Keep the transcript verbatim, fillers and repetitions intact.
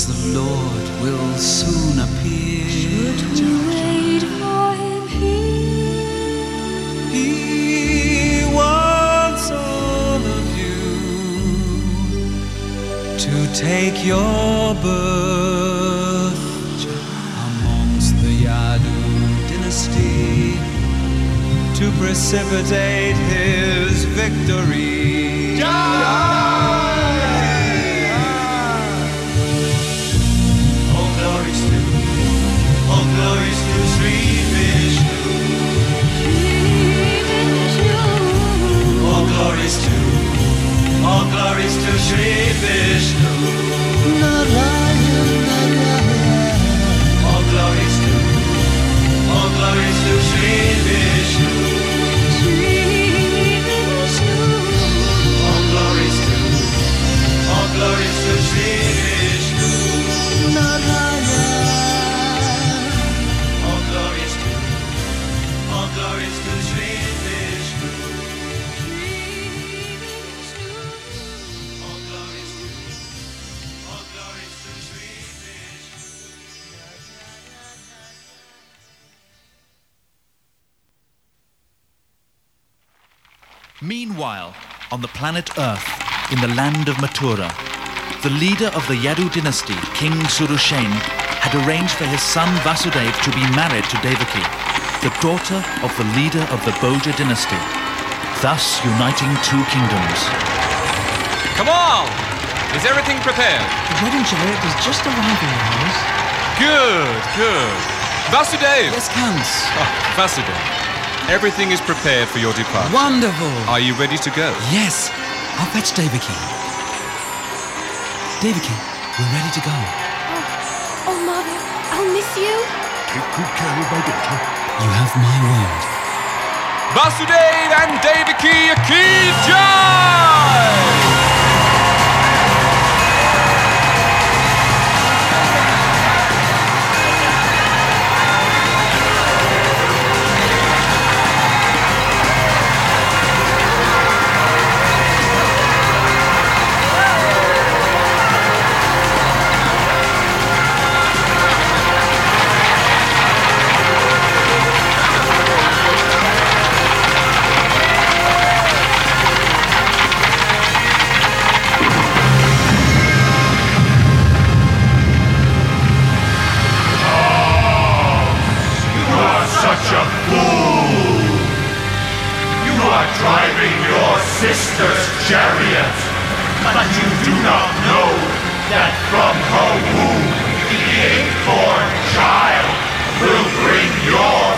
the Lord will soon appear. Should we wait for him here? He wants all of you to take your birth amongst the Yadu dynasty, to precipitate his victory. All glories to, all glories to Sri Vishnu. All glories to, all glories to Sri Vishnu. All glories to, all glories to Sri Vishnu. All glories to, all glories to Sri Vishnu. All glories to, all glories to Sri Vishnu. All glories to, all glories to Sri Vishnu. Meanwhile, on the planet Earth, in the land of Mathura, the leader of the Yadu dynasty, King Surusen, had arranged for his son Vasudev to be married to Devaki, the daughter of the leader of the Bhoja dynasty, thus uniting two kingdoms. Come on! Is everything prepared? The wedding chariot is just arriving, Your Highness. Good, good. Vasudev! Yes, Count. Oh, Vasudev, everything is prepared for your departure. Wonderful. Are you ready to go? Yes, I'll fetch Devaki. Devaki, we're ready to go. Oh, oh, Mother, I'll miss you. Take good care of my daughter. You have my word. Vasudev and Devaki Ki Jai! Driving your sister's chariot, but you do not know that from her womb the eighth-born child will bring your